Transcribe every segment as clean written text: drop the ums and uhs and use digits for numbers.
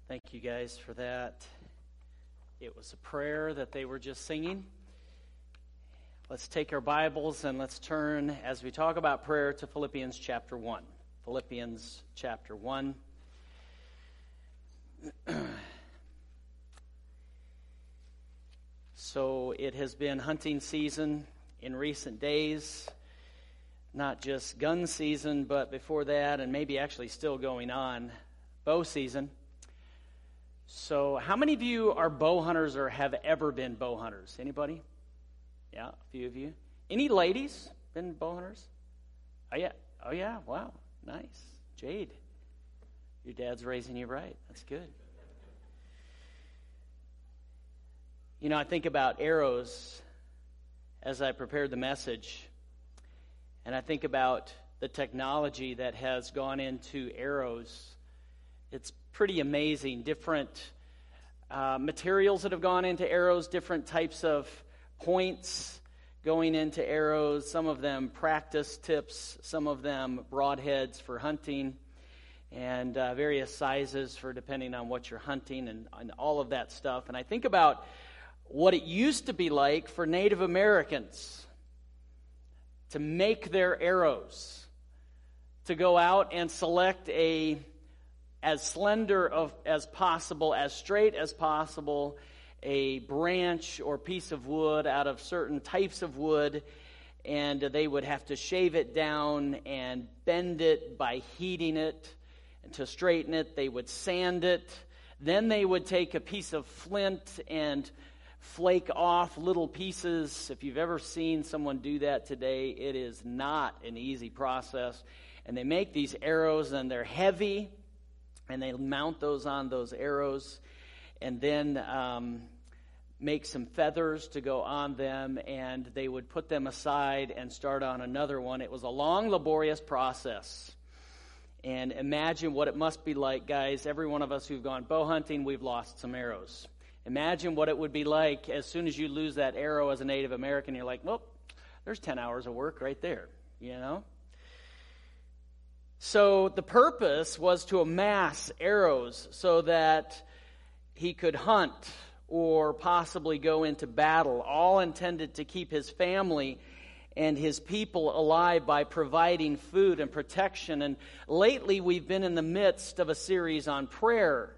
Thank you guys for that. It was a prayer that they were just singing. Let's take our Bibles and let's turn, as we talk about prayer, to Philippians chapter 1. Philippians chapter 1. So it has been hunting season in recent days. Not just gun season, but before that, and maybe actually still going on, bow season. So how many of you are bow hunters or have ever been bow hunters? Anybody? Yeah, a few of you. Any ladies been bow hunters? Oh yeah, wow, nice. Jade, your dad's raising you right. That's good. You know, I think about arrows as I prepared the message, and I think about the technology that has gone into arrows. It's pretty amazing. Different materials that have gone into arrows, different types of points going into arrows, some of them practice tips, some of them broadheads for hunting, and various sizes for depending on what you're hunting and all of that stuff. And I think about what it used to be like for Native Americans to make their arrows, to go out and select as slender as possible, as straight as possible, a branch or piece of wood out of certain types of wood, and they would have to shave it down and bend it by heating it. And to straighten it, they would sand it. Then they would take a piece of flint and flake off little pieces. If you've ever seen someone do that today, it is not an easy process. And they make these arrows, and they're heavy, and they mount those on those arrows, and then make some feathers to go on them, and they would put them aside and start on another one. It was a long, laborious process. And imagine what it must be like, guys. Every one of us who've gone bow hunting, we've lost some arrows. Imagine what it would be like as soon as you lose that arrow as a Native American. You're like, well, there's 10 hours of work right there, you know? So the purpose was to amass arrows so that he could hunt or possibly go into battle, all intended to keep his family and his people alive by providing food and protection. And lately we've been in the midst of a series on prayer.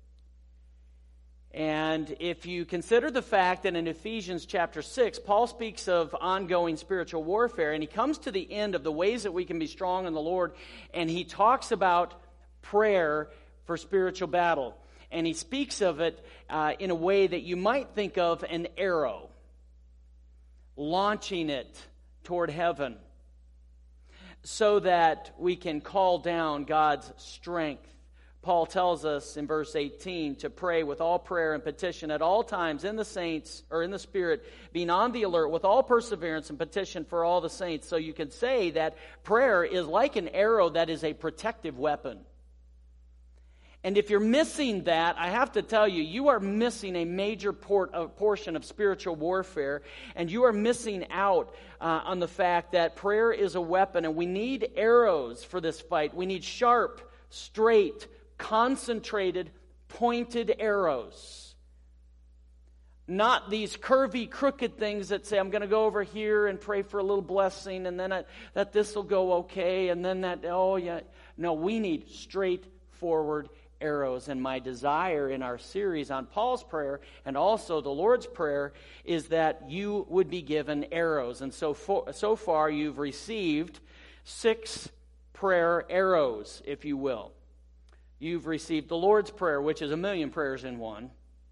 And if you consider the fact that in Ephesians chapter 6, Paul speaks of ongoing spiritual warfare, and he comes to the end of the ways that we can be strong in the Lord, and he talks about prayer for spiritual battle. And he speaks of it in a way that you might think of an arrow, launching it toward heaven so that we can call down God's strength. Paul tells us in verse 18 to pray with all prayer and petition at all times in the saints, or in the Spirit, being on the alert with all perseverance and petition for all the saints. So you can say that prayer is like an arrow that is a protective weapon. And if you're missing that, I have to tell you, you are missing a major portion of spiritual warfare, and you are missing out on the fact that prayer is a weapon, and we need arrows for this fight. We need sharp, straight, concentrated, pointed arrows. Not these curvy, crooked things that say, I'm going to go over here and pray for a little blessing, and then that this will go okay, and then that, oh yeah. No, we need straightforward arrows. And my desire in our series on Paul's prayer and also the Lord's Prayer is that you would be given arrows. And so far you've received 6 prayer arrows, if you will. You've received the Lord's Prayer, which is 1,000,000 prayers in one.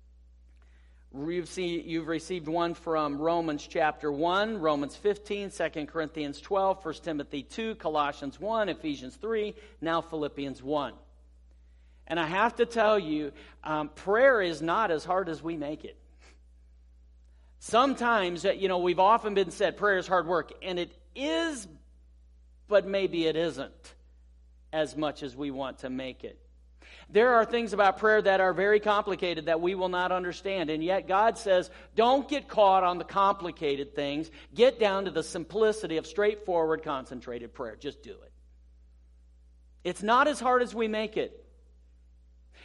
You've received one from Romans chapter 1, Romans 15, 2 Corinthians 12, 1 Timothy 2, Colossians 1, Ephesians 3, now Philippians 1. And I have to tell you, prayer is not as hard as we make it. Sometimes, we've often been said prayer is hard work, and it is, but maybe it isn't as much as we want to make it. There are things about prayer that are very complicated that we will not understand. And yet God says, don't get caught on the complicated things. Get down to the simplicity of straightforward, concentrated prayer. Just do it. It's not as hard as we make it.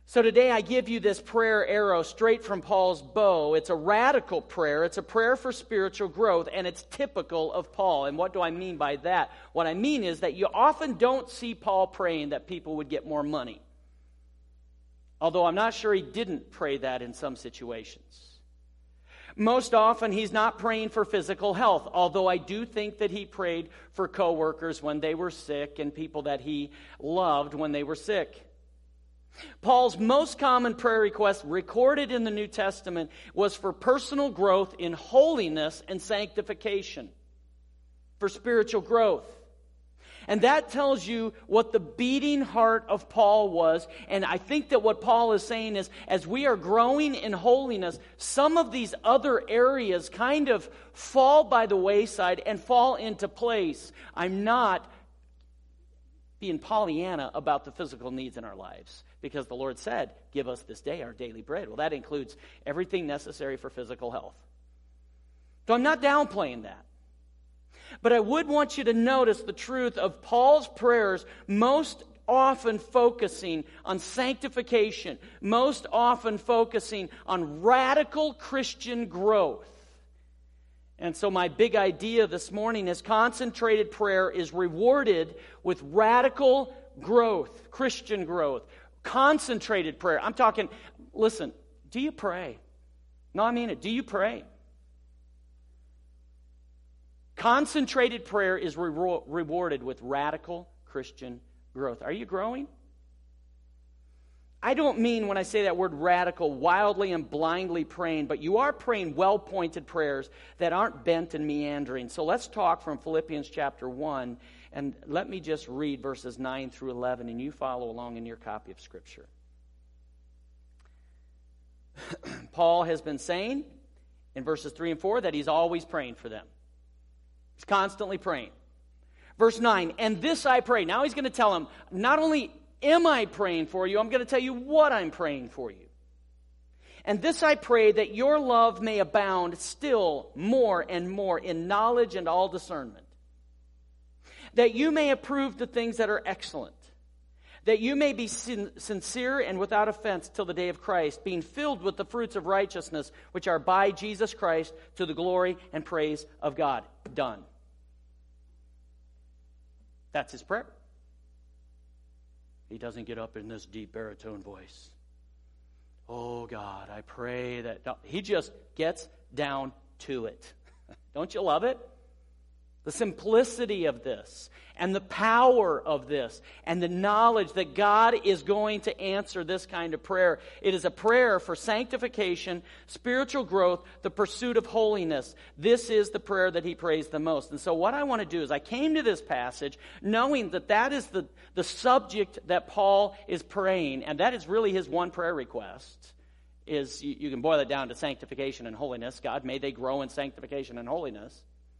So today I give you this prayer arrow straight from Paul's bow. It's a radical prayer. It's a prayer for spiritual growth, and it's typical of Paul. And what do I mean by that? What I mean is that you often don't see Paul praying that people would get more money. Although I'm not sure he didn't pray that in some situations. Most often he's not praying for physical health, although I do think that he prayed for coworkers when they were sick and people that he loved when they were sick. Paul's most common prayer request recorded in the New Testament was for personal growth in holiness and sanctification, for spiritual growth. And that tells you what the beating heart of Paul was. And I think that what Paul is saying is, as we are growing in holiness, some of these other areas kind of fall by the wayside and fall into place. I'm not being Pollyanna about the physical needs in our lives, because the Lord said, give us this day our daily bread. Well, that includes everything necessary for physical health. So I'm not downplaying that. But I would want you to notice the truth of Paul's prayers most often focusing on sanctification, most often focusing on radical Christian growth. And so my big idea this morning is concentrated prayer is rewarded with radical growth, Christian growth. Concentrated prayer. I'm talking, listen, do you pray? No, I mean it. Do you pray? Concentrated prayer is rewarded with radical Christian growth. Are you growing? I don't mean, when I say that word radical, wildly and blindly praying, but you are praying well-pointed prayers that aren't bent and meandering. So let's talk from Philippians chapter 1, and let me just read verses 9 through 11, and you follow along in your copy of Scripture. Paul has been saying in verses 3 and 4 that he's always praying for them. He's constantly praying. Verse 9, and this I pray. Now he's going to tell them, not only am I praying for you, I'm going to tell you what I'm praying for you. And this I pray, that your love may abound still more and more in knowledge and all discernment, that you may approve the things that are excellent, that you may be sincere and without offense till the day of Christ, being filled with the fruits of righteousness, which are by Jesus Christ, to the glory and praise of God. Done. That's his prayer. He doesn't get up in this deep baritone voice. Oh God, I pray that... No, he just gets down to it. Don't you love it? The simplicity of this, and the power of this, and the knowledge that God is going to answer this kind of prayer. It is a prayer for sanctification, spiritual growth, the pursuit of holiness. This is the prayer that he prays the most. And so what I want to do is, I came to this passage knowing that that is the subject that Paul is praying, and that is really his one prayer request. Is you can boil it down to sanctification and holiness. God, may they grow in sanctification and holiness.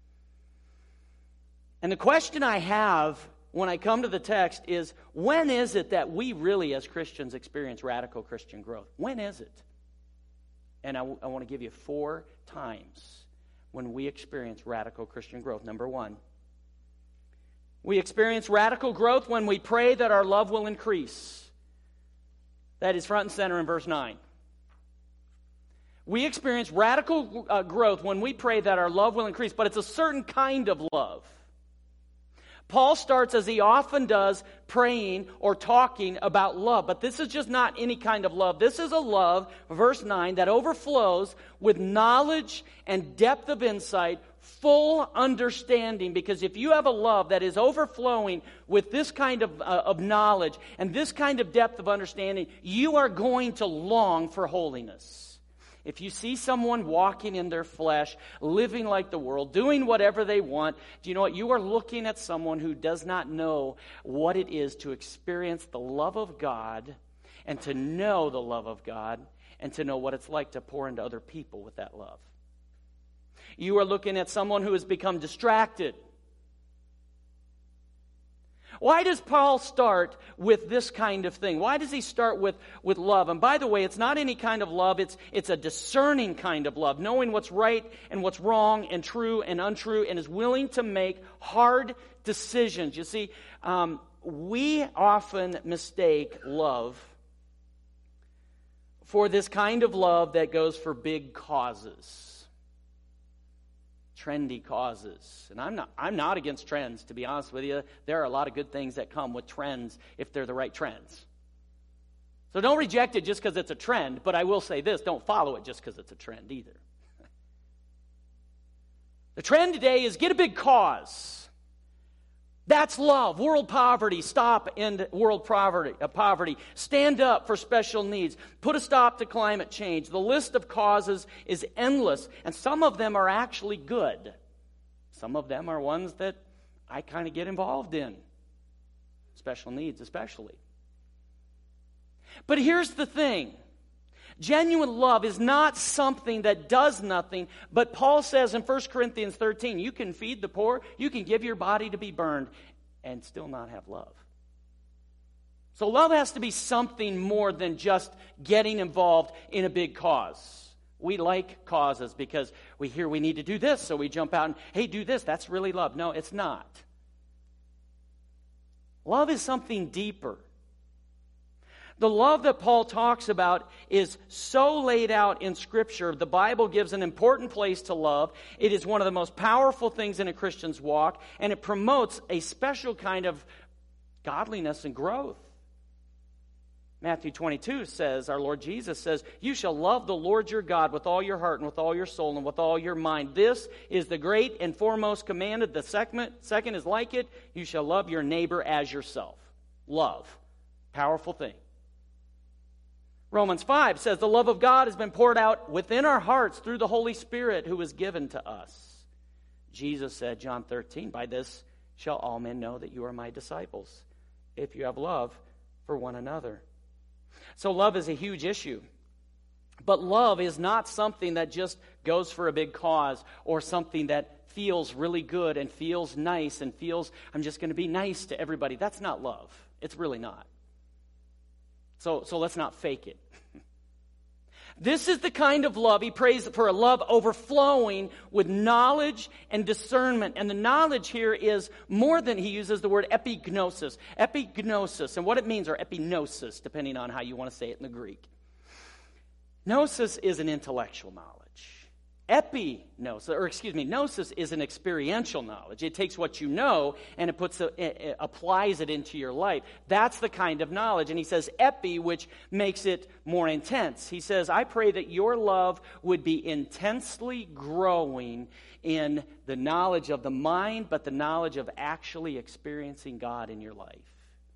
And the question I have when I come to the text is, when is it that we really as Christians experience radical Christian growth? When is it? And I want to give you 4 times when we experience radical Christian growth. Number 1, we experience radical growth when we pray that our love will increase. That is front and center in verse 9. We experience radical growth when we pray that our love will increase, but it's a certain kind of love. Paul starts, as he often does, praying or talking about love. But this is just not any kind of love. This is a love, verse 9, that overflows with knowledge and depth of insight, full understanding. Because if you have a love that is overflowing with this kind of knowledge and this kind of depth of understanding, you are going to long for holiness. If you see someone walking in their flesh, living like the world, doing whatever they want, do you know what? You are looking at someone who does not know what it is to experience the love of God, and to know the love of God, and to know what it's like to pour into other people with that love. You are looking at someone who has become distracted. Why does Paul start with this kind of thing? Why does he start with love? And by the way, it's not any kind of love. It's a discerning kind of love, knowing what's right and what's wrong and true and untrue, and is willing to make hard decisions. You see, we often mistake love for this kind of love that goes for big causes, trendy causes. And I'm not against trends, to be honest with you. There are a lot of good things that come with trends if they're the right trends. So don't reject it just because it's a trend, but I will say this, don't follow it just because it's a trend either. The trend today is get a big cause. That's love. World poverty. Stop end world poverty. Stand up for special needs. Put a stop to climate change. The list of causes is endless, and some of them are actually good. Some of them are ones that I kind of get involved in. Special needs especially. But here's the thing. Genuine love is not something that does nothing, but Paul says in 1 Corinthians 13, you can feed the poor, you can give your body to be burned, and still not have love. So love has to be something more than just getting involved in a big cause. We like causes because we hear we need to do this, so we jump out and, hey, do this. That's really love. No, it's not. Love is something deeper. The love that Paul talks about is so laid out in Scripture. The Bible gives an important place to love. It is one of the most powerful things in a Christian's walk, and it promotes a special kind of godliness and growth. Matthew 22 says, our Lord Jesus says, you shall love the Lord your God with all your heart and with all your soul and with all your mind. This is the great and foremost commandment. The second is like it. You shall love your neighbor as yourself. Love. Powerful thing. Romans 5 says, the love of God has been poured out within our hearts through the Holy Spirit who was given to us. Jesus said, John 13, by this shall all men know that you are my disciples, if you have love for one another. So love is a huge issue. But love is not something that just goes for a big cause or something that feels really good and feels nice and feels, I'm just going to be nice to everybody. That's not love. It's really not. So let's not fake it. This is the kind of love, he prays for a love overflowing with knowledge and discernment. And the knowledge here is more than, he uses the word epignosis. Epignosis, and what it means, or epinosis, depending on how you want to say it in the Greek. Gnosis is an intellectual knowledge. Gnosis is an experiential knowledge. It takes what you know and it applies it into your life. That's the kind of knowledge. And he says epi, which makes it more intense. He says, I pray that your love would be intensely growing in the knowledge of the mind, but the knowledge of actually experiencing God in your life.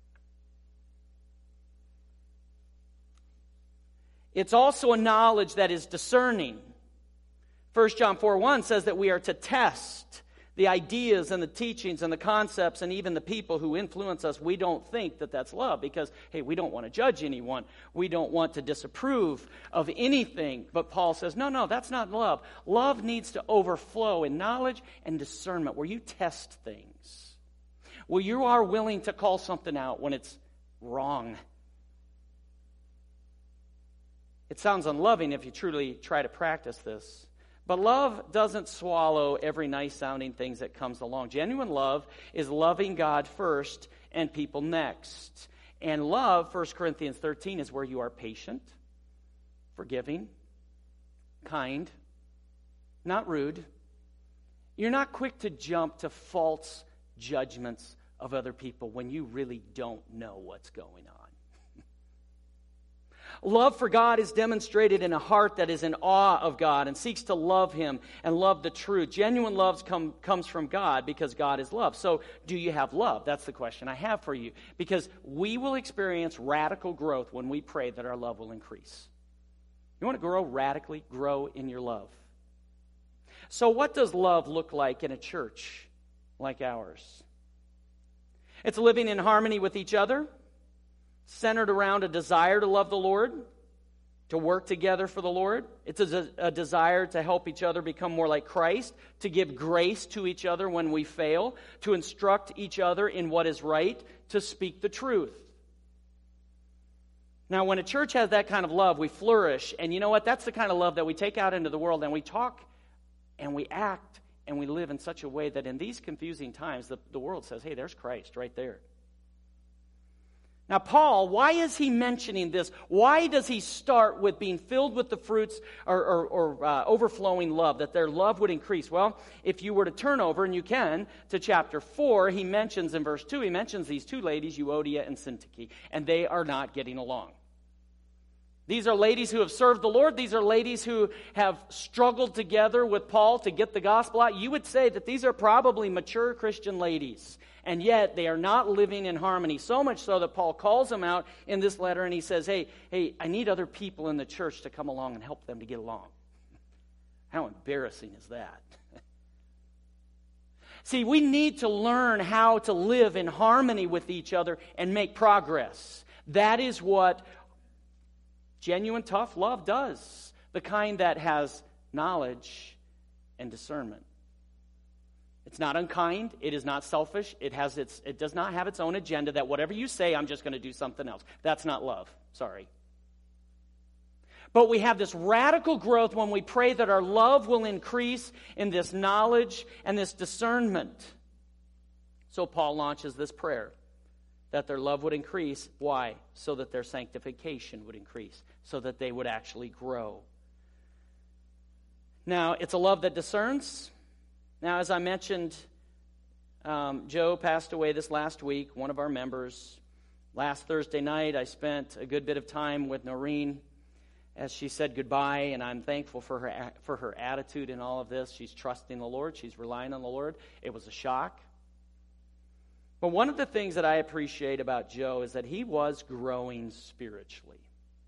It's also a knowledge that is discerning. 1 John 4:1 says that we are to test the ideas and the teachings and the concepts and even the people who influence us. We don't think that that's love because, hey, we don't want to judge anyone. We don't want to disapprove of anything. But Paul says, no, that's not love. Love needs to overflow in knowledge and discernment where you test things, where you are willing to call something out when it's wrong. It sounds unloving if you truly try to practice this. But love doesn't swallow every nice-sounding thing that comes along. Genuine love is loving God first and people next. And love, 1 Corinthians 13, is where you are patient, forgiving, kind, not rude. You're not quick to jump to false judgments of other people when you really don't know what's going on. Love for God is demonstrated in a heart that is in awe of God and seeks to love Him and love the truth. Genuine love comes from God because God is love. So do you have love? That's the question I have for you. Because we will experience radical growth when we pray that our love will increase. You want to grow radically? Grow in your love. So what does love look like in a church like ours? It's living in harmony with each other, centered around a desire to love the Lord, to work together for the Lord. It's a desire to help each other become more like Christ, to give grace to each other when we fail, to instruct each other in what is right, to speak the truth. Now, when a church has that kind of love, we flourish. And you know what? That's the kind of love that we take out into the world, and we talk and we act and we live in such a way that in these confusing times, the world says, hey, there's Christ right there. Now, Paul, why is he mentioning this? Why does he start with being filled with the fruits or overflowing love, that their love would increase? Well, if you were to turn over, and you can, to chapter 4, he mentions in verse 2, he mentions these two ladies, Euodia and Syntyche, and they are not getting along. These are ladies who have served the Lord. These are ladies who have struggled together with Paul to get the gospel out. You would say that these are probably mature Christian ladies, and yet they are not living in harmony, so much so that Paul calls them out in this letter, and he says, hey, I need other people in the church to come along and help them to get along. How embarrassing is that? See, we need to learn how to live in harmony with each other and make progress. That is what genuine, tough love does. The kind that has knowledge and discernment. It's not unkind. It is not selfish. It does not have its own agenda that whatever you say, I'm just going to do something else. That's not love. Sorry. But we have this radical growth when we pray that our love will increase in this knowledge and this discernment. So Paul launches this prayer, that their love would increase. Why? So that their sanctification would increase, so that they would actually grow. Now, it's a love that discerns. Now, as I mentioned, Joe passed away this last week, one of our members. Last Thursday night, I spent a good bit of time with Noreen as she said goodbye, and I'm thankful for her attitude in all of this. She's trusting the Lord. She's relying on the Lord. It was a shock. But one of the things that I appreciate about Joe is that he was growing spiritually.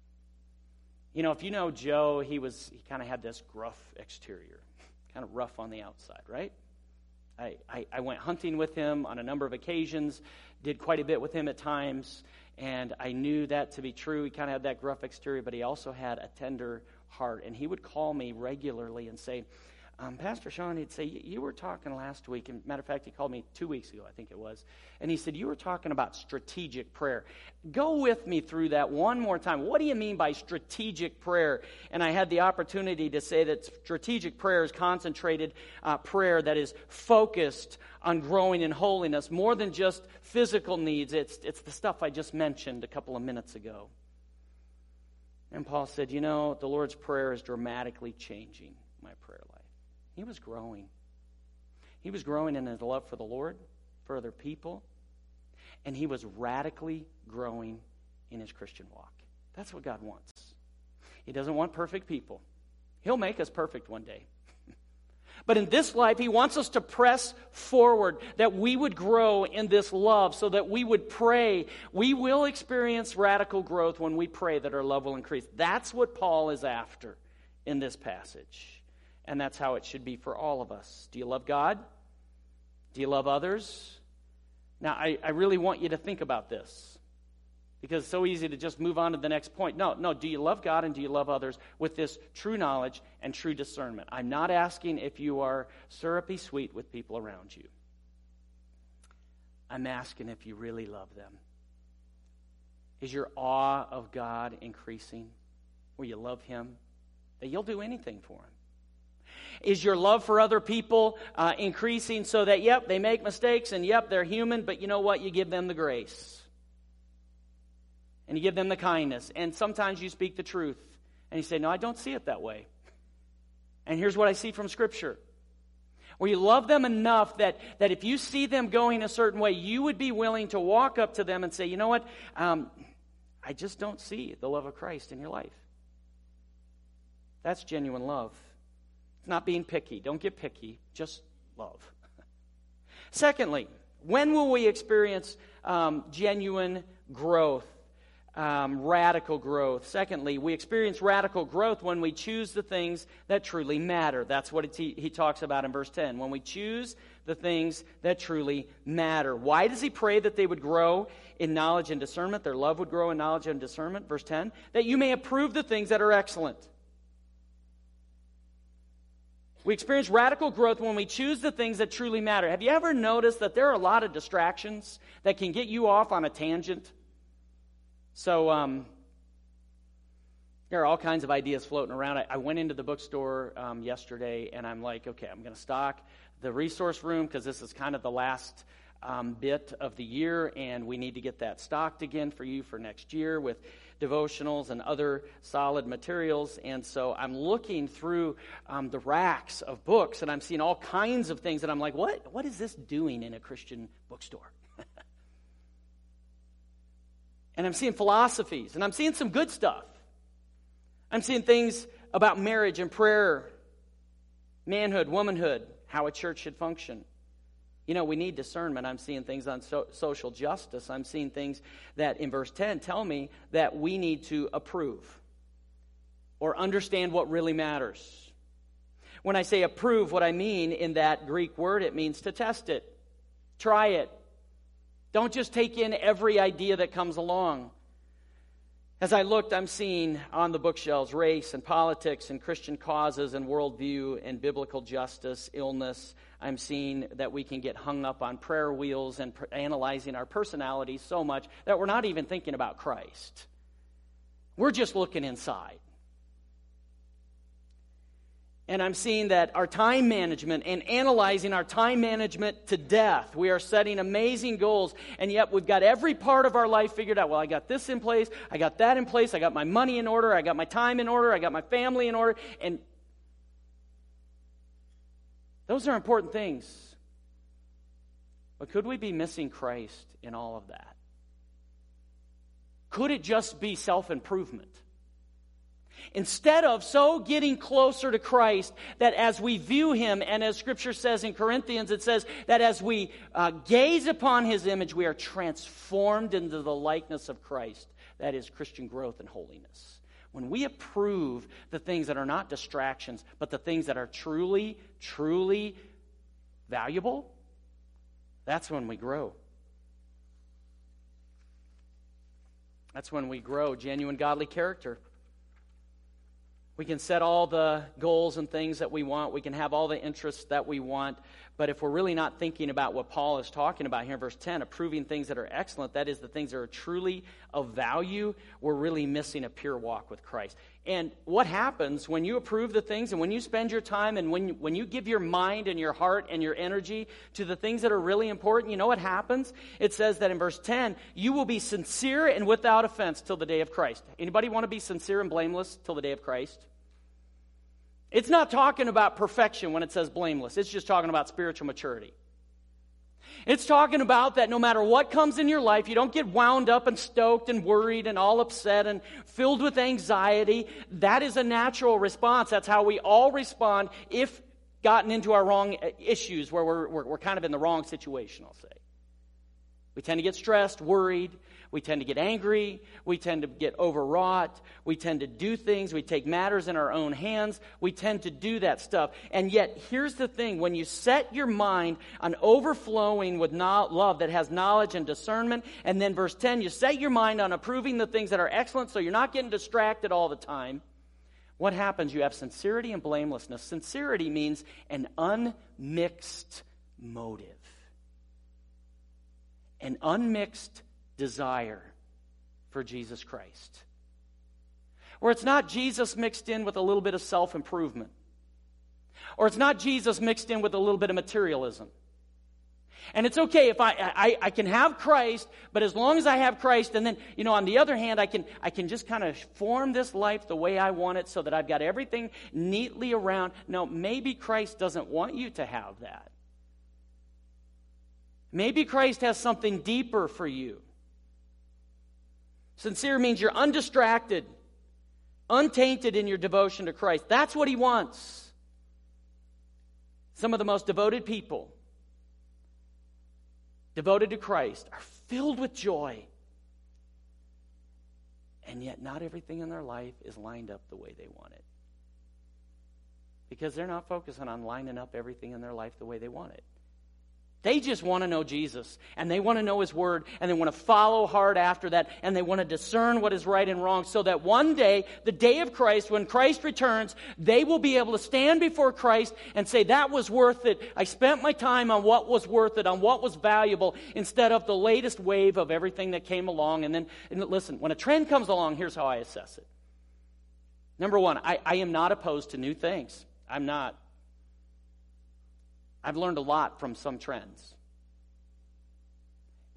You know, if you know Joe, he kind of had this gruff exterior, kind of rough on the outside, right? I went hunting with him on a number of occasions, did quite a bit with him at times, and I knew that to be true. He kind of had that gruff exterior, but he also had a tender heart. And he would call me regularly and say, Pastor Sean, he'd say, you were talking last week, and matter of fact, he called me 2 weeks ago, I think it was, and he said, you were talking about strategic prayer. Go with me through that one more time. What do you mean by strategic prayer? And I had the opportunity to say that strategic prayer is concentrated prayer that is focused on growing in holiness, more than just physical needs. It's the stuff I just mentioned a couple of minutes ago. And Paul said, you know, the Lord's Prayer is dramatically changing my prayer life. He was growing. He was growing in his love for the Lord, for other people, and he was radically growing in his Christian walk. That's what God wants. He doesn't want perfect people. He'll make us perfect one day. But in this life, he wants us to press forward, that we would grow in this love, so that we would pray. We will experience radical growth when we pray that our love will increase. That's what Paul is after in this passage. And that's how it should be for all of us. Do you love God? Do you love others? Now, I really want you to think about this, because it's so easy to just move on to the next point. No, do you love God and do you love others with this true knowledge and true discernment? I'm not asking if you are syrupy sweet with people around you. I'm asking if you really love them. Is your awe of God increasing, where you love Him, that you'll do anything for Him? Is your love for other people increasing so that, yep, they make mistakes, and yep, they're human, but you know what? You give them the grace. And you give them the kindness. And sometimes you speak the truth. And you say, no, I don't see it that way. And here's what I see from Scripture. Where you love them enough that if you see them going a certain way, you would be willing to walk up to them and say, you know what? I just don't see the love of Christ in your life. That's genuine love. It's not being picky. Don't get picky. Just love. Secondly, when will we experience genuine growth, radical growth? Secondly, we experience radical growth when we choose the things that truly matter. That's what he talks about in verse 10. When we choose the things that truly matter. Why does he pray that they would grow in knowledge and discernment? Their love would grow in knowledge and discernment. Verse 10. That you may approve the things that are excellent. We experience radical growth when we choose the things that truly matter. Have you ever noticed that there are a lot of distractions that can get you off on a tangent? So there are all kinds of ideas floating around. I went into the bookstore yesterday, and I'm like, okay, I'm going to stock the resource room, because this is kind of the last bit of the year, and we need to get that stocked again for you for next year with devotionals and other solid materials. And so I'm looking through the racks of books, and I'm seeing all kinds of things, and I'm like, what is this doing in a Christian bookstore? And I'm seeing philosophies, and I'm seeing some good stuff. I'm seeing things about marriage and prayer, manhood, womanhood, how a church should function. You know, we need discernment. I'm seeing things on social justice. I'm seeing things that in verse 10 tell me that we need to approve or understand what really matters. When I say approve, what I mean in that Greek word, it means to test it, try it. Don't just take in every idea that comes along. As I looked, I'm seeing on the bookshelves race and politics and Christian causes and worldview and biblical justice, illness. I'm seeing that we can get hung up on prayer wheels and analyzing our personalities so much that we're not even thinking about Christ. We're just looking inside. And I'm seeing that our time management and analyzing our time management to death. We are setting amazing goals, and yet we've got every part of our life figured out. Well, I got this in place, I got that in place, I got my money in order, I got my time in order, I got my family in order. And those are important things. But could we be missing Christ in all of that? Could it just be self-improvement? Instead of so getting closer to Christ that as we view Him, and as Scripture says in Corinthians, it says that as we gaze upon His image, we are transformed into the likeness of Christ. That is Christian growth and holiness. When we approve the things that are not distractions, but the things that are truly, truly valuable, that's when we grow. That's when we grow genuine godly character. We can set all the goals and things that we want. We can have all the interests that we want. But if we're really not thinking about what Paul is talking about here in verse 10, approving things that are excellent, that is the things that are truly of value, we're really missing a pure walk with Christ. And what happens when you approve the things and when you spend your time and when you give your mind and your heart and your energy to the things that are really important, you know what happens? It says that in verse 10, you will be sincere and without offense till the day of Christ. Anybody want to be sincere and blameless till the day of Christ? It's not talking about perfection when it says blameless. It's just talking about spiritual maturity. It's talking about that no matter what comes in your life, you don't get wound up and stoked and worried and all upset and filled with anxiety. That is a natural response. That's how we all respond if gotten into our wrong issues where we're kind of in the wrong situation, I'll say. We tend to get stressed, worried. We tend to get angry. We tend to get overwrought. We tend to do things. We take matters in our own hands. We tend to do that stuff. And yet, here's the thing. When you set your mind on overflowing with love that has knowledge and discernment, and then verse 10, you set your mind on approving the things that are excellent so you're not getting distracted all the time, what happens? You have sincerity and blamelessness. Sincerity means an unmixed motive. An unmixed desire for Jesus Christ. Or it's not Jesus mixed in with a little bit of self-improvement. Or it's not Jesus mixed in with a little bit of materialism. And it's okay if I can have Christ, but as long as I have Christ, and then, on the other hand, I can just kind of form this life the way I want it so that I've got everything neatly around. No, maybe Christ doesn't want you to have that. Maybe Christ has something deeper for you. Sincere means you're undistracted, untainted in your devotion to Christ. That's what He wants. Some of the most devoted people, devoted to Christ, are filled with joy. And yet not everything in their life is lined up the way they want it. Because they're not focusing on lining up everything in their life the way they want it. They just want to know Jesus, and they want to know His Word, and they want to follow hard after that, and they want to discern what is right and wrong, so that one day, the day of Christ, when Christ returns, they will be able to stand before Christ and say, that was worth it. I spent my time on what was worth it, on what was valuable, instead of the latest wave of everything that came along. And listen, when a trend comes along, here's how I assess it. Number one, I am not opposed to new things. I'm not. I've learned a lot from some trends.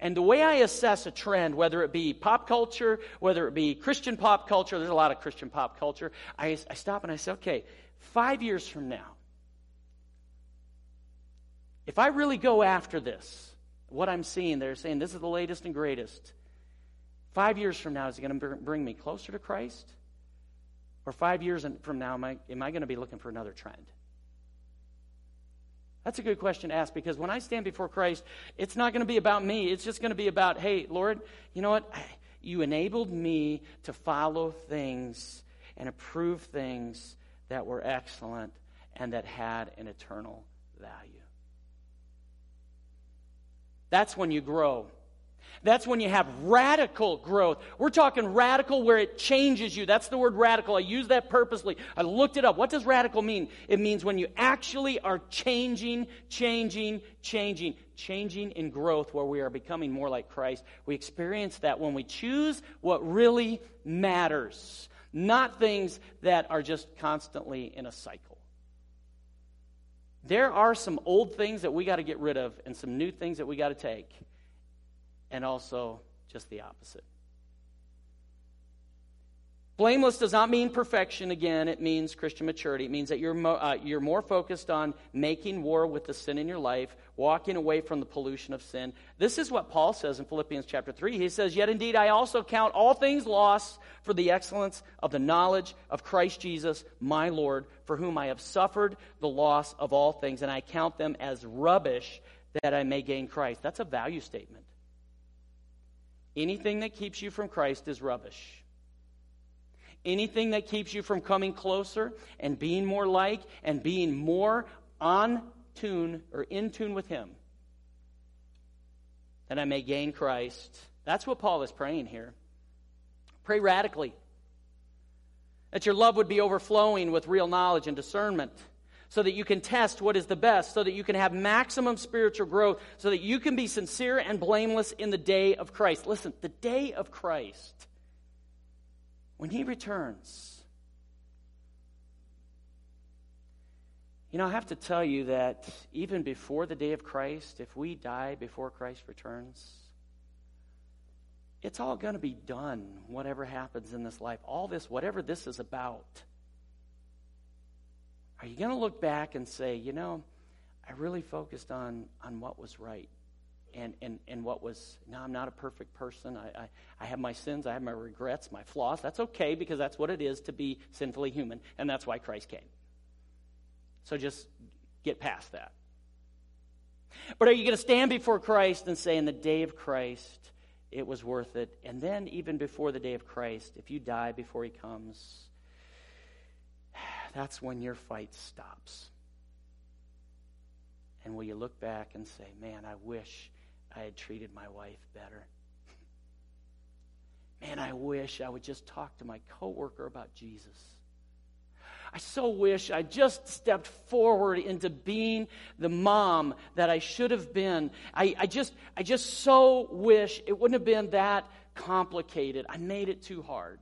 And the way I assess a trend, whether it be pop culture, whether it be Christian pop culture, there's a lot of Christian pop culture, I stop and I say, okay, 5 years from now, if I really go after this, what I'm seeing, they're saying this is the latest and greatest. 5 years from now, is it going to bring me closer to Christ? Or 5 years from now, am I going to be looking for another trend? That's a good question to ask, because when I stand before Christ, it's not going to be about me. It's just going to be about, hey, Lord, you know what? You enabled me to follow things and approve things that were excellent and that had an eternal value. That's when you grow. That's when you have radical growth. We're talking radical where it changes you. That's the word radical. I use that purposely. I looked it up. What does radical mean? It means when you actually are changing in growth, where we are becoming more like Christ. We experience that when we choose what really matters, not things that are just constantly in a cycle. There are some old things that we got to get rid of and some new things that we got to take. And also just the opposite. Blameless does not mean perfection. Again, it means Christian maturity. It means that you're more focused on making war with the sin in your life, walking away from the pollution of sin. This is what Paul says in Philippians chapter 3. He says, "Yet indeed I also count all things lost for the excellence of the knowledge of Christ Jesus, my Lord, for whom I have suffered the loss of all things, and I count them as rubbish that I may gain Christ." That's a value statement. Anything that keeps you from Christ is rubbish. Anything that keeps you from coming closer and being more like and being more on tune or in tune with Him, that I may gain Christ. That's what Paul is praying here. Pray radically. That your love would be overflowing with real knowledge and discernment, so that you can test what is the best, so that you can have maximum spiritual growth, so that you can be sincere and blameless in the day of Christ. Listen, the day of Christ, when He returns. You know, I have to tell you that even before the day of Christ, if we die before Christ returns, it's all going to be done, whatever happens in this life. All this, whatever this is about. Are you going to look back and say, you know, I really focused on what was right and what was, no, I'm not a perfect person. I have my sins, I have my regrets, my flaws. That's okay, because that's what it is to be sinfully human, and that's why Christ came. So just get past that. But are you going to stand before Christ and say, in the day of Christ, it was worth it? And then even before the day of Christ, if you die before He comes, that's when your fight stops. And will you look back and say, man, I wish I had treated my wife better. Man, I wish I would just talk to my coworker about Jesus. I so wish I just stepped forward into being the mom that I should have been. I just so wish it wouldn't have been that complicated. I made it too hard.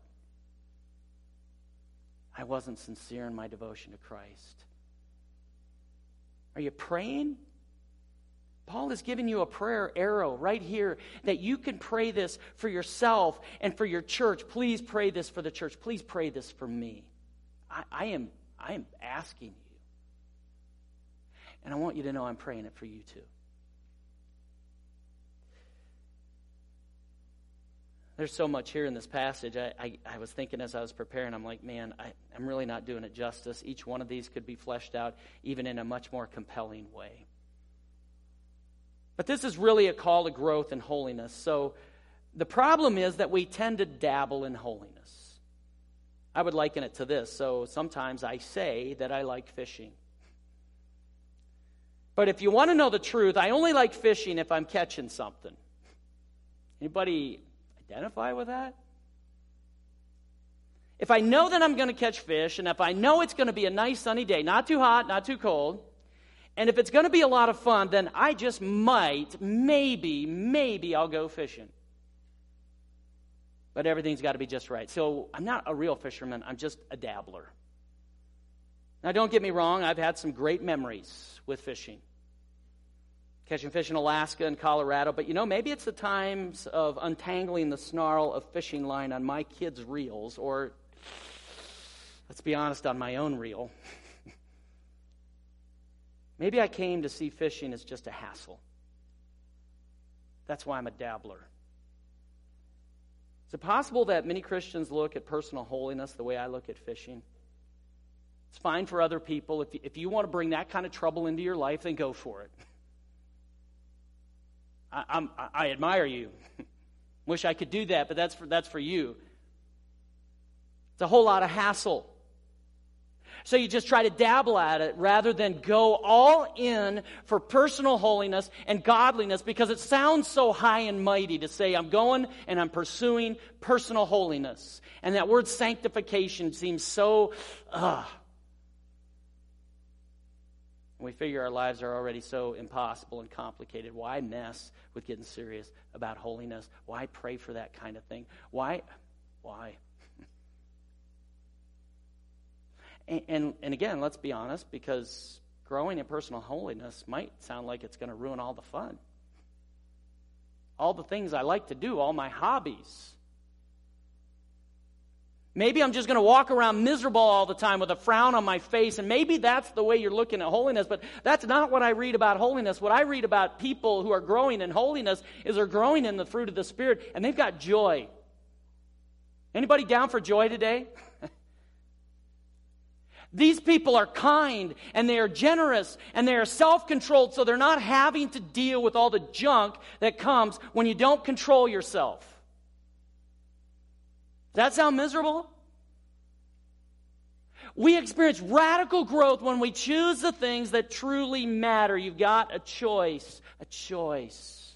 I wasn't sincere in my devotion to Christ. Are you praying? Paul is giving you a prayer arrow right here that you can pray this for yourself and for your church. Please pray this for the church. Please pray this for me. I am asking you. And I want you to know I'm praying it for you too. There's so much here in this passage. I was thinking as I was preparing, I'm like, man, I'm really not doing it justice. Each one of these could be fleshed out even in a much more compelling way. But this is really a call to growth and holiness. So the problem is that we tend to dabble in holiness. I would liken it to this. So sometimes I say that I like fishing. But if you want to know the truth, I only like fishing if I'm catching something. Anybody identify with that? If I know that I'm going to catch fish, and if I know it's going to be a nice sunny day, not too hot, not too cold, and if it's going to be a lot of fun, then I just might, maybe I'll go fishing. But everything's got to be just right. So I'm not a real fisherman. I'm just a dabbler. Now, don't get me wrong. I've had some great memories with fishing. catching fish in Alaska and Colorado, but maybe it's the times of untangling the snarl of fishing line on my kids' reels, or, let's be honest, on my own reel. Maybe I came to see fishing as just a hassle. That's why I'm a dabbler. Is it possible that many Christians look at personal holiness the way I look at fishing? It's fine for other people. If you want to bring that kind of trouble into your life, then go for it. I admire you. Wish I could do that, but that's for you. It's a whole lot of hassle. So you just try to dabble at it rather than go all in for personal holiness and godliness, because it sounds so high and mighty to say I'm going and I'm pursuing personal holiness. And that word sanctification seems so, we figure our lives are already so impossible and complicated. Why mess with getting serious about holiness? Why pray for that kind of thing? Why? And again, let's be honest, because growing in personal holiness might sound like it's going to ruin all the fun. All the things I like to do, all my hobbies. Maybe I'm just going to walk around miserable all the time with a frown on my face, and maybe that's the way you're looking at holiness, but that's not what I read about holiness. What I read about people who are growing in holiness is they're growing in the fruit of the Spirit, and they've got joy. Anybody down for joy today? These people are kind, and they are generous, and they are self-controlled, so they're not having to deal with all the junk that comes when you don't control yourself. Does that sound miserable? We experience radical growth when we choose the things that truly matter. You've got a choice. A choice.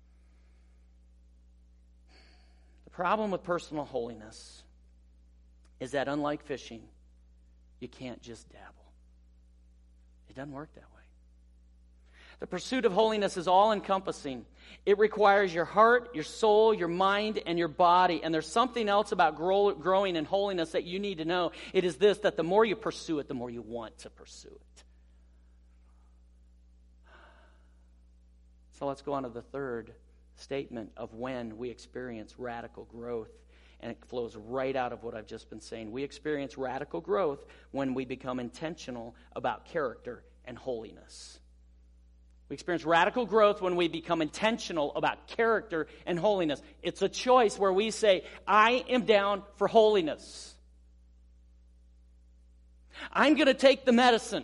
The problem with personal holiness is that, unlike fishing, you can't just dabble. It doesn't work that way. The pursuit of holiness is all-encompassing. It requires your heart, your soul, your mind, and your body. And there's something else about growing in holiness that you need to know. It is this, that the more you pursue it, the more you want to pursue it. So let's go on to the third statement of when we experience radical growth. And it flows right out of what I've just been saying. We experience radical growth when we become intentional about character and holiness. We experience radical growth when we become intentional about character and holiness. It's a choice where we say, I am down for holiness. I'm going to take the medicine.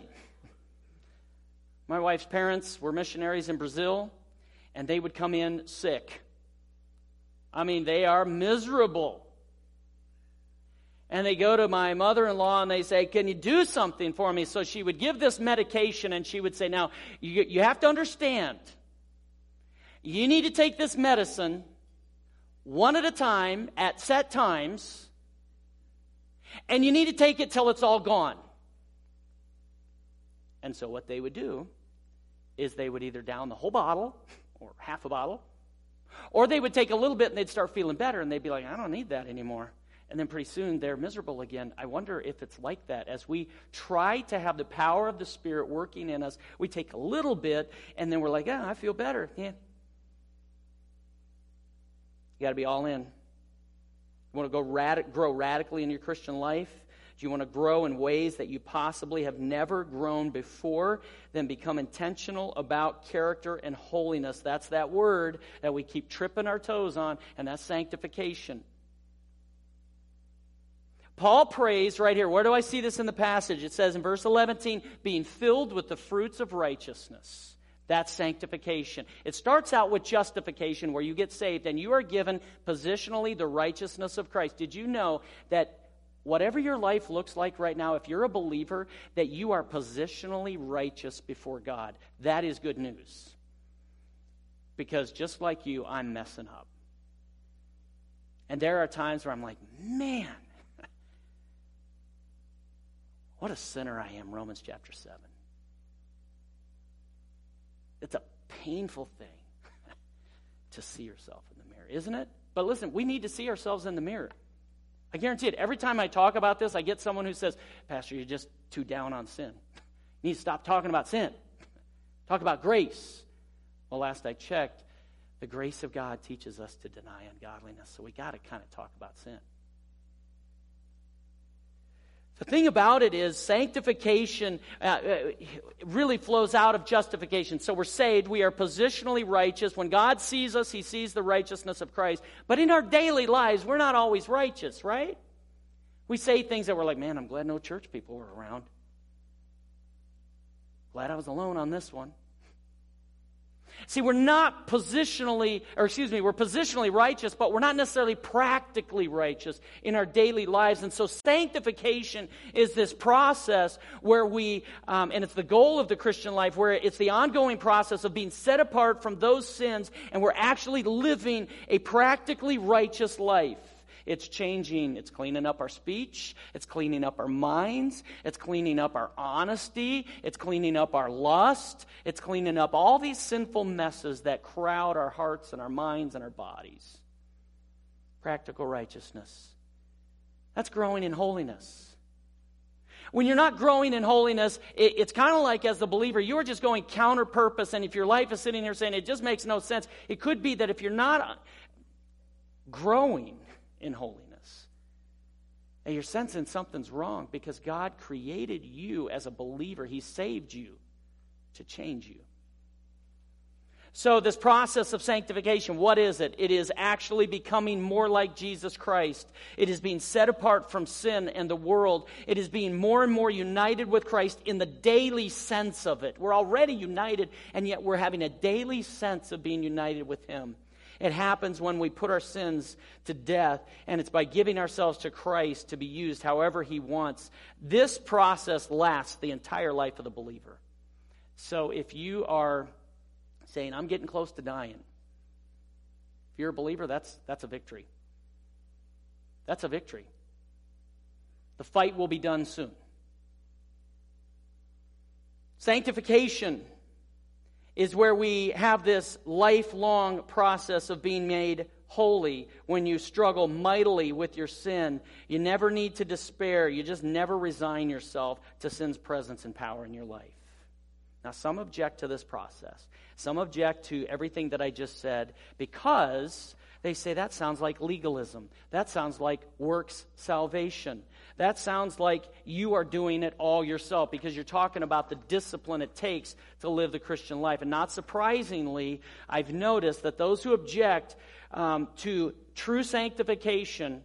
My wife's parents were missionaries in Brazil, and they would come in sick. I mean, they are miserable. And they go to my mother-in-law and they say, can you do something for me? So she would give this medication, and she would say, now, you have to understand, you need to take this medicine one at a time at set times, and you need to take it till it's all gone. And so what they would do is they would either down the whole bottle or half a bottle, or they would take a little bit and they'd start feeling better, and they'd be like, I don't need that anymore. And then pretty soon they're miserable again. I wonder if it's like that. As we try to have the power of the Spirit working in us, we take a little bit, and then we're like, I feel better. Yeah. You got to be all in. You want to grow radically in your Christian life? Do you want to grow in ways that you possibly have never grown before? Then become intentional about character and holiness. That's that word that we keep tripping our toes on, and that's sanctification. Paul prays right here. Where do I see this in the passage? It says in verse 11, being filled with the fruits of righteousness. That's sanctification. It starts out with justification, where you get saved and you are given positionally the righteousness of Christ. Did you know that whatever your life looks like right now, if you're a believer, that you are positionally righteous before God? That is good news. Because just like you, I'm messing up. And there are times where I'm like, man, what a sinner I am, Romans chapter 7. It's a painful thing to see yourself in the mirror, isn't it? But listen, we need to see ourselves in the mirror. I guarantee it. Every time I talk about this, I get someone who says, Pastor, you're just too down on sin. You need to stop talking about sin. Talk about grace. Well, last I checked, the grace of God teaches us to deny ungodliness. So we got to kind of talk about sin. The thing about it is sanctification really flows out of justification. So we're saved. We are positionally righteous. When God sees us, He sees the righteousness of Christ. But in our daily lives, we're not always righteous, right? We say things that we're like, man, I'm glad no church people were around. Glad I was alone on this one. See, we're positionally righteous, but we're not necessarily practically righteous in our daily lives. And so sanctification is this process where we, and it's the goal of the Christian life, where it's the ongoing process of being set apart from those sins, and we're actually living a practically righteous life. It's changing, it's cleaning up our speech, it's cleaning up our minds, it's cleaning up our honesty, it's cleaning up our lust, it's cleaning up all these sinful messes that crowd our hearts and our minds and our bodies. Practical righteousness. That's growing in holiness. When you're not growing in holiness, it's kind of like as the believer, you are just going counter purpose, and if your life is sitting here saying it just makes no sense, it could be that if you're not growing in holiness, and you're sensing something's wrong because God created you as a believer. He saved you to change you. So this process of sanctification, what is it? It is actually becoming more like Jesus Christ. It is being set apart from sin and the world. It is being more and more united with Christ in the daily sense of it. We're already united, and yet we're having a daily sense of being united with Him. It happens when we put our sins to death, and it's by giving ourselves to Christ to be used however He wants. This process lasts the entire life of the believer. So if you are saying, I'm getting close to dying, if you're a believer, that's a victory. That's a victory. The fight will be done soon. Sanctification is where we have this lifelong process of being made holy. When you struggle mightily with your sin, you never need to despair. You just never resign yourself to sin's presence and power in your life. Now, some object to this process. Some object to everything that I just said because they say that sounds like legalism. That sounds like works salvation. That sounds like you are doing it all yourself because you're talking about the discipline it takes to live the Christian life. And not surprisingly, I've noticed that those who object to true sanctification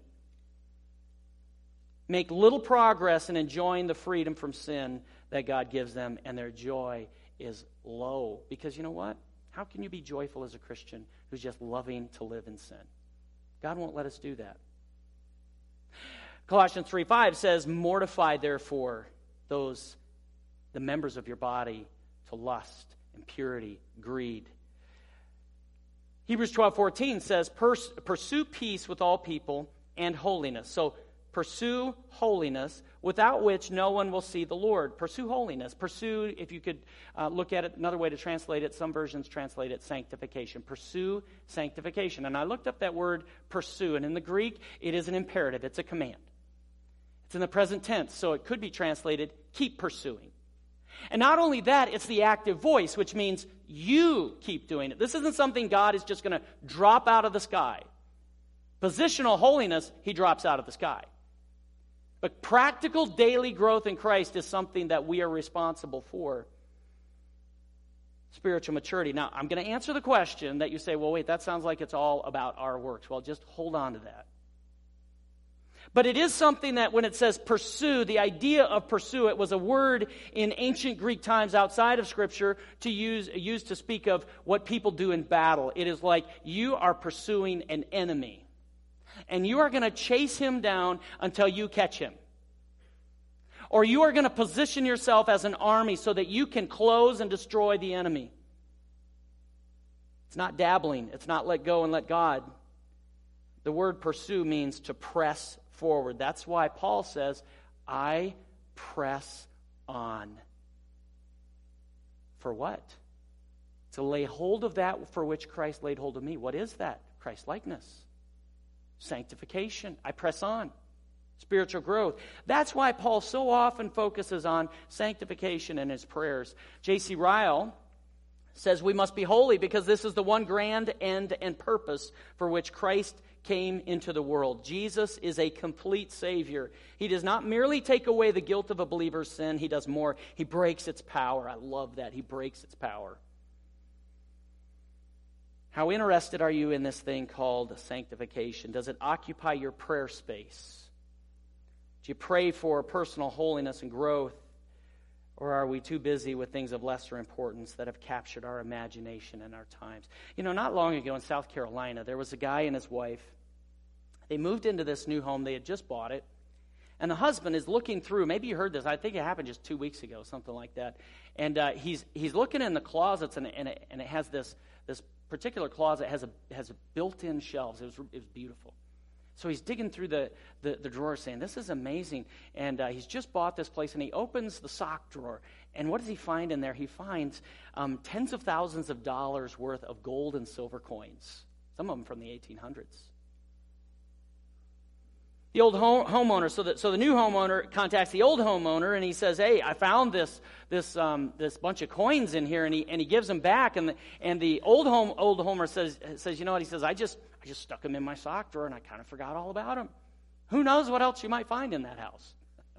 make little progress in enjoying the freedom from sin that God gives them, and their joy is low. Because you know what? How can you be joyful as a Christian who's just loving to live in sin? God won't let us do that. Colossians 3:5 says, mortify therefore the members of your body to lust, impurity, greed. Hebrews 12:14 says, pursue peace with all people and holiness. So pursue holiness, without which no one will see the Lord. Pursue holiness. Pursue, if you could look at it, another way to translate it, some versions translate it sanctification. Pursue sanctification. And I looked up that word pursue, and in the Greek, it is an imperative. It's a command. It's in the present tense, so it could be translated, keep pursuing. And not only that, it's the active voice, which means you keep doing it. This isn't something God is just going to drop out of the sky. Positional holiness, He drops out of the sky. But practical daily growth in Christ is something that we are responsible for. Spiritual maturity. Now, I'm going to answer the question that you say, well, wait, that sounds like it's all about our works. Well, just hold on to that. But it is something that when it says pursue, the idea of pursue, it was a word in ancient Greek times outside of Scripture used to speak of what people do in battle. It is like you are pursuing an enemy. And you are going to chase him down until you catch him. Or you are going to position yourself as an army so that you can close and destroy the enemy. It's not dabbling. It's not let go and let God. The word pursue means to press forward. That's why Paul says, I press on. For what? To lay hold of that for which Christ laid hold of me. What is that? Christ-likeness. Sanctification. I press on. Spiritual growth. That's why Paul so often focuses on sanctification in his prayers. J.C. Ryle says we must be holy because this is the one grand end and purpose for which Christ came into the world. Jesus is a complete Savior. He does not merely take away the guilt of a believer's sin. He does more. He breaks its power. I love that. He breaks its power. How interested are you in this thing called sanctification? Does it occupy your prayer space? Do you pray for personal holiness and growth? Or are we too busy with things of lesser importance that have captured our imagination and our times? You know, not long ago in South Carolina, there was a guy and his wife. They moved into this new home. They had just bought it. And the husband is looking through. Maybe you heard this. I think it happened just 2 weeks ago, something like that. And he's looking in the closets, and it has this particular closet has a built-in shelves. It was beautiful. So he's digging through the drawers saying, this is amazing. And he's just bought this place, and he opens the sock drawer. And what does he find in there? He finds tens of thousands of dollars worth of gold and silver coins, some of them from the 1800s. The old homeowner, so the new homeowner contacts the old homeowner, and he says, hey, I found this bunch of coins in here, and he gives them back. And the old homeowner says, you know what? He says, I just stuck them in my sock drawer, and I kind of forgot all about them. Who knows what else you might find in that house?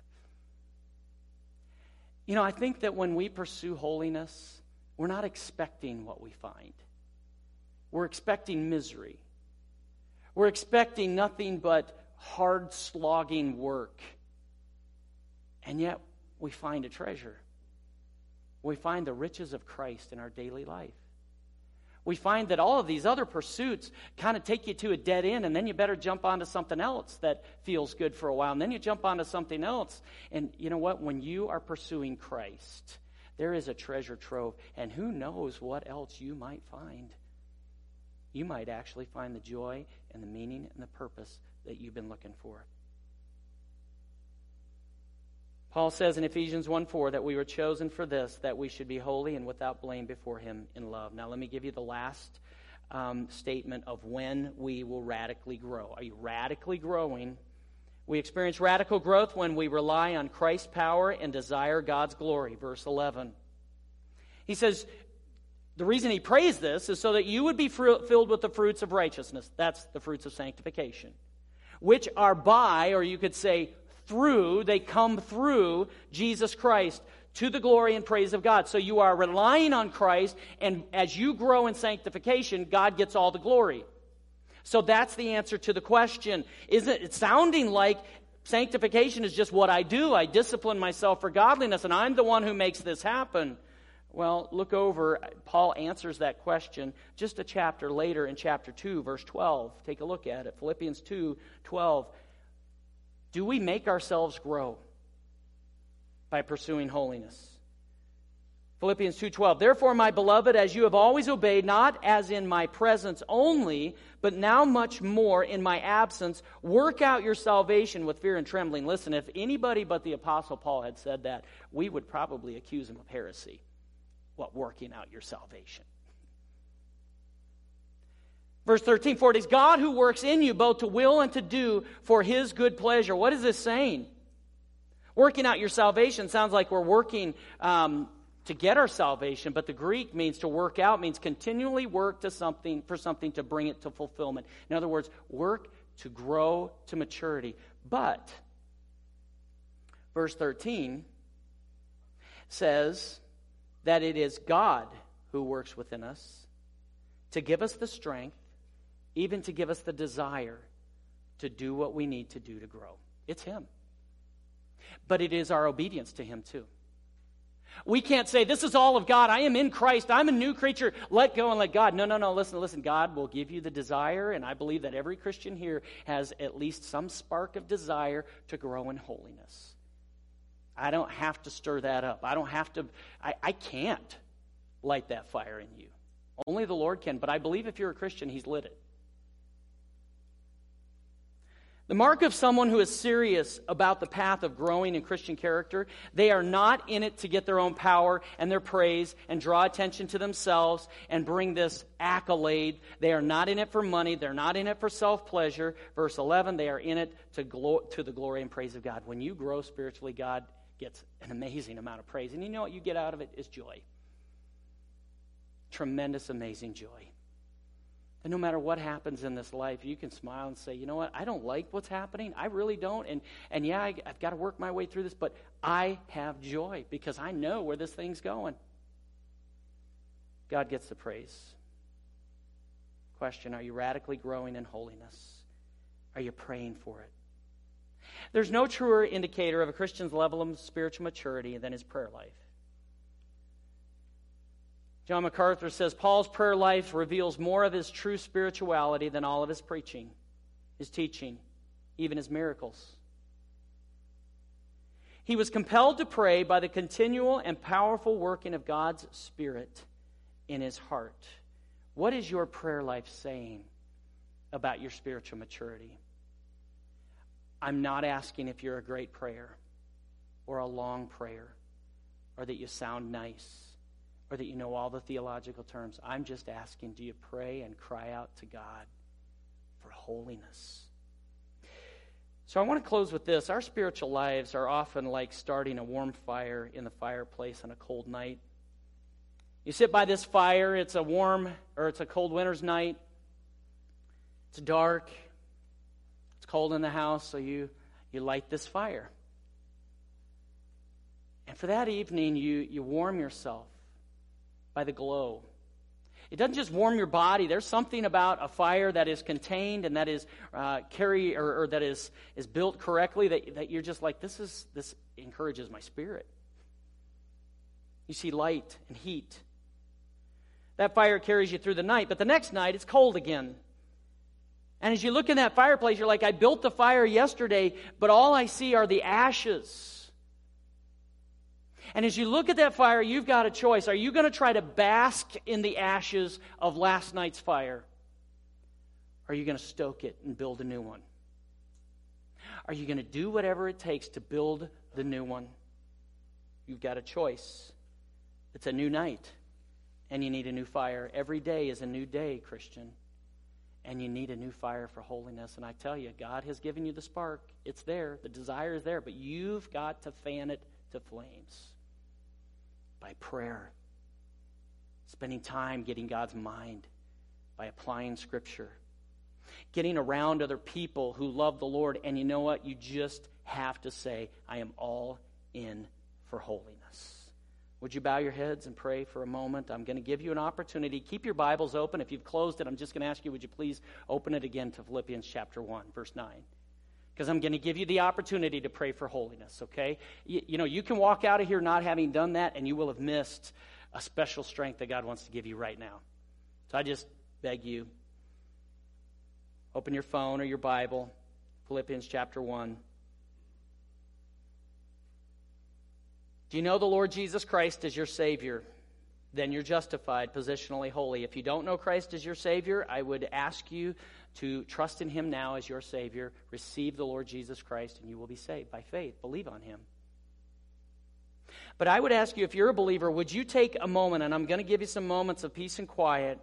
You know, I think that when we pursue holiness, we're not expecting what we find. We're expecting misery. We're expecting nothing but hard slogging work. And yet we find a treasure. We find the riches of Christ in our daily life. We find that all of these other pursuits kind of take you to a dead end, and then you better jump onto something else that feels good for a while, and then you jump onto something else. And you know what? When you are pursuing Christ, there is a treasure trove, and who knows what else you might find. You might actually find the joy and the meaning and the purpose that you've been looking for. Paul says in Ephesians 1:4 that we were chosen for this, that we should be holy and without blame before him in love. Now let me give you the last statement of when we will radically grow. Are you radically growing? We experience radical growth when we rely on Christ's power and desire God's glory. Verse 11. He says, the reason he prays this is so that you would be filled with the fruits of righteousness. That's the fruits of sanctification. Which are by, or you could say through, they come through Jesus Christ to the glory and praise of God. So you are relying on Christ, and as you grow in sanctification, God gets all the glory. So that's the answer to the question. Isn't it sounding like sanctification is just what I do? I discipline myself for godliness, and I'm the one who makes this happen. Well, look over. Paul answers that question just a chapter later in chapter 2, verse 12. Take a look at it. Philippians 2:12. Do we make ourselves grow by pursuing holiness? Philippians 2:12. Therefore, my beloved, as you have always obeyed, not as in my presence only, but now much more in my absence, work out your salvation with fear and trembling. Listen, if anybody but the Apostle Paul had said that, we would probably accuse him of heresy. What, working out your salvation? Verse 13, for it is God who works in you both to will and to do for his good pleasure. What is this saying? Working out your salvation sounds like we're working to get our salvation, but the Greek means to work out, means continually work for something to bring it to fulfillment. In other words, work to grow to maturity. But verse 13 says that it is God who works within us to give us the strength, even to give us the desire to do what we need to do to grow. It's him. But it is our obedience to him too. We can't say, this is all of God. I am in Christ. I'm a new creature. Let go and let God. No. Listen. God will give you the desire, and I believe that every Christian here has at least some spark of desire to grow in holiness. I don't have to stir that up. I can't light that fire in you. Only the Lord can, but I believe if you're a Christian, he's lit it. The mark of someone who is serious about the path of growing in Christian character, they are not in it to get their own power and their praise and draw attention to themselves and bring this accolade. They are not in it for money. They're not in it for self-pleasure. Verse 11, they are in it to the glory and praise of God. When you grow spiritually, God gets an amazing amount of praise. And you know what you get out of it is joy. tremendous, amazing joy. And no matter what happens in this life, you can smile and say, you know what, I don't like what's happening. I really don't. And yeah, I've got to work my way through this, but I have joy because I know where this thing's going. God gets the praise. Question, are you radically growing in holiness? Are you praying for it? There's no truer indicator of a Christian's level of spiritual maturity than his prayer life. John MacArthur says, Paul's prayer life reveals more of his true spirituality than all of his preaching, his teaching, even his miracles. He was compelled to pray by the continual and powerful working of God's Spirit in his heart. What is your prayer life saying about your spiritual maturity? I'm not asking if you're a great prayer or a long prayer or that you sound nice or that you know all the theological terms. I'm just asking, do you pray and cry out to God for holiness? So I want to close with this. Our spiritual lives are often like starting a warm fire in the fireplace on a cold night. You sit by this fire, it's a cold winter's night. It's dark. It's cold in the house, so you light this fire. And for that evening, you warm yourself by the glow. It doesn't just warm your body. There's something about a fire that is contained and that is that is built correctly that you're just like, this encourages my spirit. You see light and heat. That fire carries you through the night, but the next night it's cold again. And as you look in that fireplace, you're like, I built the fire yesterday, but all I see are the ashes. And as you look at that fire, you've got a choice. Are you going to try to bask in the ashes of last night's fire? Or are you going to stoke it and build a new one? Are you going to do whatever it takes to build the new one? You've got a choice. It's a new night, and you need a new fire. Every day is a new day, Christian, and you need a new fire for holiness. And I tell you, God has given you the spark. It's there. The desire is there, but you've got to fan it to flames. By prayer, spending time getting God's mind, by applying Scripture, getting around other people who love the Lord, and you know what? You just have to say, I am all in for holiness. Would you bow your heads and pray for a moment? I'm going to give you an opportunity. Keep your Bibles open. If you've closed it, I'm just going to ask you, would you please open it again to Philippians chapter 1, verse 9. Because I'm going to give you the opportunity to pray for holiness, okay? You can walk out of here not having done that, and you will have missed a special strength that God wants to give you right now. So I just beg you, open your phone or your Bible, Philippians chapter 1. Do you know the Lord Jesus Christ as your Savior? Then you're justified, positionally holy. If you don't know Christ as your Savior, I would ask you to trust in Him now as your Savior. Receive the Lord Jesus Christ, and you will be saved by faith. Believe on Him. But I would ask you, if you're a believer, would you take a moment, and I'm going to give you some moments of peace and quiet,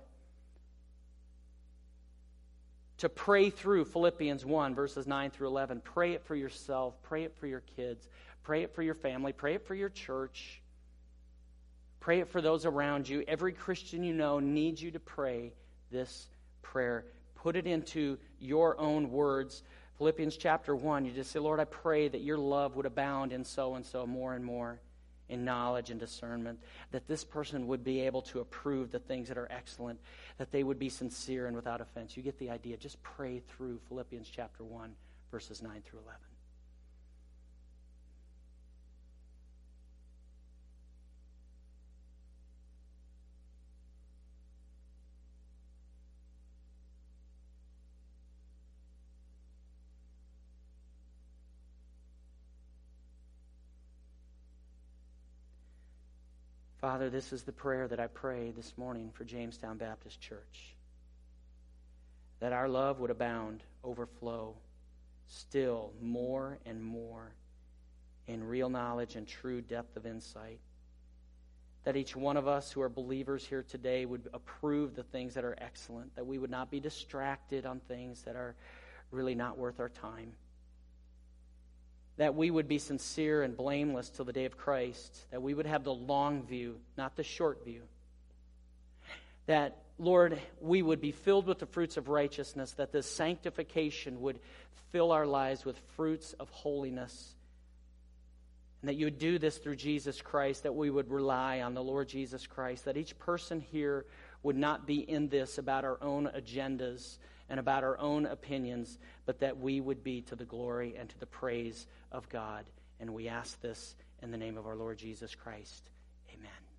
to pray through Philippians 1, verses 9 through 11. Pray it for yourself. Pray it for your kids. Pray it for your family. Pray it for your church. Pray it for those around you. Every Christian you know needs you to pray this prayer. Put it into your own words. Philippians chapter 1, you just say, Lord, I pray that your love would abound in so-and-so more and more in knowledge and discernment, that this person would be able to approve the things that are excellent, that they would be sincere and without offense. You get the idea. Just pray through Philippians chapter 1, verses 9 through 11. Father, this is the prayer that I pray this morning for Jamestown Baptist Church. That our love would abound, overflow, still more and more in real knowledge and true depth of insight. That each one of us who are believers here today would approve the things that are excellent. That we would not be distracted on things that are really not worth our time. That we would be sincere and blameless till the day of Christ. That we would have the long view, not the short view. that, Lord, we would be filled with the fruits of righteousness, that this sanctification would fill our lives with fruits of holiness, and that you would do this through Jesus Christ, that we would rely on the Lord Jesus Christ, that each person here would not be in this about our own agendas and about our own opinions, but that we would be to the glory and to the praise of God. And we ask this in the name of our Lord Jesus Christ. Amen.